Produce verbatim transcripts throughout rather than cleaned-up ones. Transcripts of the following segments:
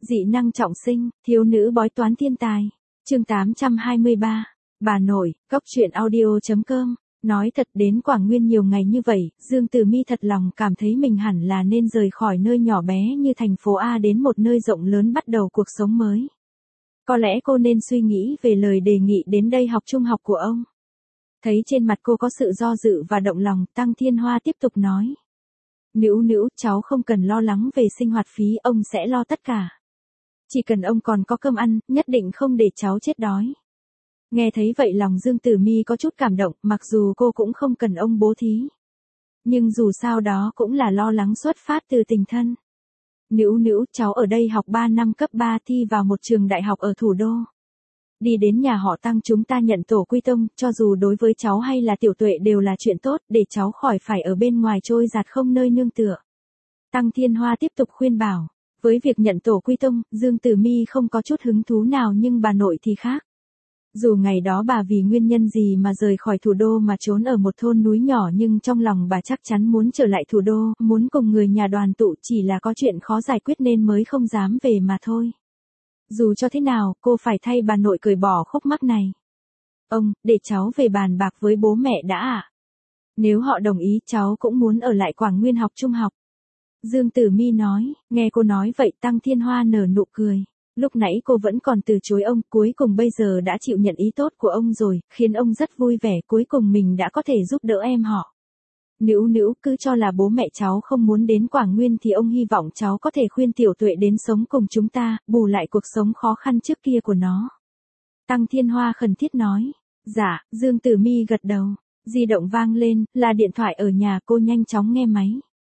Dị năng trọng sinh, thiếu nữ bói toán thiên tài. Chương tám trăm hai mươi ba. Bà nội, cốc truyện audio chấm com. Nói thật, đến Quảng Nguyên nhiều ngày như vậy, Dương Tử Mi thật lòng cảm thấy mình hẳn là nên rời khỏi nơi nhỏ bé như thành phố A đến một nơi rộng lớn bắt đầu cuộc sống mới. Có lẽ cô nên suy nghĩ về lời đề nghị đến đây học trung học của ông. Thấy trên mặt cô có sự do dự và động lòng, Tăng Thiên Hoa tiếp tục nói. Nữu nữu, cháu không cần lo lắng về sinh hoạt phí, ông sẽ lo tất cả. Chỉ cần ông còn có cơm ăn, nhất định không để cháu chết đói. Nghe thấy vậy lòng Dương Tử Mi có chút cảm động, mặc dù cô cũng không cần ông bố thí. Nhưng dù sao đó cũng là lo lắng xuất phát từ tình thân. Nữu nữu, cháu ở đây học ba năm cấp ba thi vào một trường đại học ở thủ đô. Đi đến nhà họ Tăng chúng ta nhận tổ quy tông, cho dù đối với cháu hay là Tiểu Tuệ đều là chuyện tốt, để cháu khỏi phải ở bên ngoài trôi dạt không nơi nương tựa. Tăng Thiên Hoa tiếp tục khuyên bảo. Với việc nhận tổ quy tông, Dương Tử Mi không có chút hứng thú nào, nhưng bà nội thì khác. Dù ngày đó bà vì nguyên nhân gì mà rời khỏi thủ đô mà trốn ở một thôn núi nhỏ, nhưng trong lòng bà chắc chắn muốn trở lại thủ đô, muốn cùng người nhà đoàn tụ, chỉ là có chuyện khó giải quyết nên mới không dám về mà thôi. Dù cho thế nào, cô phải thay bà nội cởi bỏ khúc mắc này. Ông, để cháu về bàn bạc với bố mẹ đã ạ. Nếu họ đồng ý, cháu cũng muốn ở lại Quảng Nguyên học trung học. Dương Tử Mi nói. Nghe cô nói vậy, Tăng Thiên Hoa nở nụ cười. Lúc nãy cô vẫn còn từ chối ông, cuối cùng bây giờ đã chịu nhận ý tốt của ông rồi, khiến ông rất vui vẻ, cuối cùng mình đã có thể giúp đỡ em họ. Nữu nữu, cứ cho là bố mẹ cháu không muốn đến Quảng Nguyên thì ông hy vọng cháu có thể khuyên Tiểu Tuệ đến sống cùng chúng ta, bù lại cuộc sống khó khăn trước kia của nó. Tăng Thiên Hoa khẩn thiết nói. Dạ, Dương Tử Mi gật đầu. Di động vang lên, là điện thoại ở nhà, cô nhanh chóng nghe máy.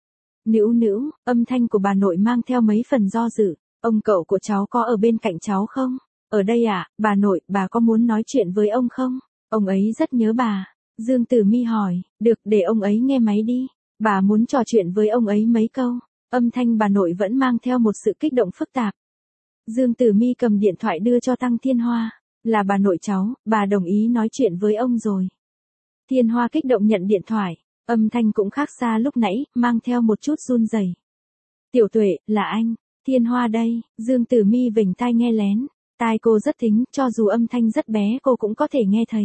Nữu nữu, âm thanh của bà nội mang theo mấy phần do dự. Ông cậu của cháu có ở bên cạnh cháu không? Ở đây à, bà nội, bà có muốn nói chuyện với ông không? Ông ấy rất nhớ bà. Dương Tử Mi hỏi. Được, để ông ấy nghe máy đi. Bà muốn trò chuyện với ông ấy mấy câu. Âm thanh bà nội vẫn mang theo một sự kích động phức tạp. Dương Tử Mi cầm điện thoại đưa cho Tăng Thiên Hoa. Là bà nội cháu, bà đồng ý nói chuyện với ông rồi. Thiên Hoa kích động nhận điện thoại. Âm thanh cũng khác xa lúc nãy, mang theo một chút run rẩy. Tiểu Tuệ, là anh. Thiên Hoa đây. Dương Tử Mi vểnh tai nghe lén. Tai cô rất thính, cho dù âm thanh rất bé cô cũng có thể nghe thấy.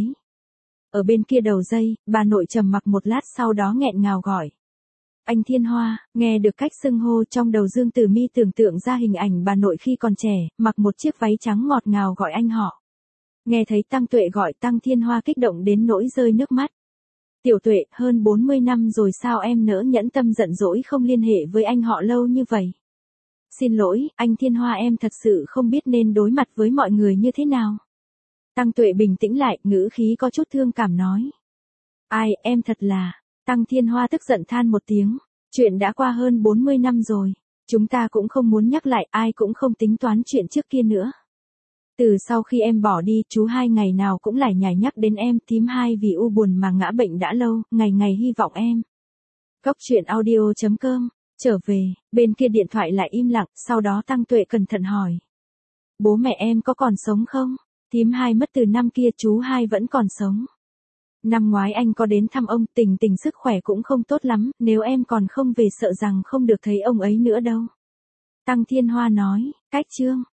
Ở bên kia đầu dây, bà nội trầm mặc một lát sau đó nghẹn ngào gọi. Anh Thiên Hoa. Nghe được cách xưng hô, trong đầu Dương Tử Mi tưởng tượng ra hình ảnh bà nội khi còn trẻ, mặc một chiếc váy trắng ngọt ngào gọi anh họ. Nghe thấy Tăng Tuệ gọi, Tăng Thiên Hoa kích động đến nỗi rơi nước mắt. Tiểu Tuệ, hơn bốn mươi năm rồi sao em nỡ nhẫn tâm giận dỗi không liên hệ với anh họ lâu như vậy? Xin lỗi, anh Thiên Hoa, em thật sự không biết nên đối mặt với mọi người như thế nào. Tăng Tuệ bình tĩnh lại, ngữ khí có chút thương cảm nói. Ai, em thật là... Tăng Thiên Hoa tức giận than một tiếng. Chuyện đã qua hơn bốn mươi năm rồi. Chúng ta cũng không muốn nhắc lại, ai cũng không tính toán chuyện trước kia nữa. Từ sau khi em bỏ đi, chú hai ngày nào cũng lải nhải nhắc đến em, thím hai vì u buồn mà ngã bệnh đã lâu, ngày ngày hy vọng em. Cốc truyện audio chấm com. Trở về, bên kia điện thoại lại im lặng, sau đó Tăng Tuệ cẩn thận hỏi. Bố mẹ em có còn sống không? Thím hai mất từ năm kia, chú hai vẫn còn sống. Năm ngoái anh có đến thăm ông, tình tình sức khỏe cũng không tốt lắm, nếu em còn không về sợ rằng không được thấy ông ấy nữa đâu. Tăng Thiên Hoa nói. Cách chương.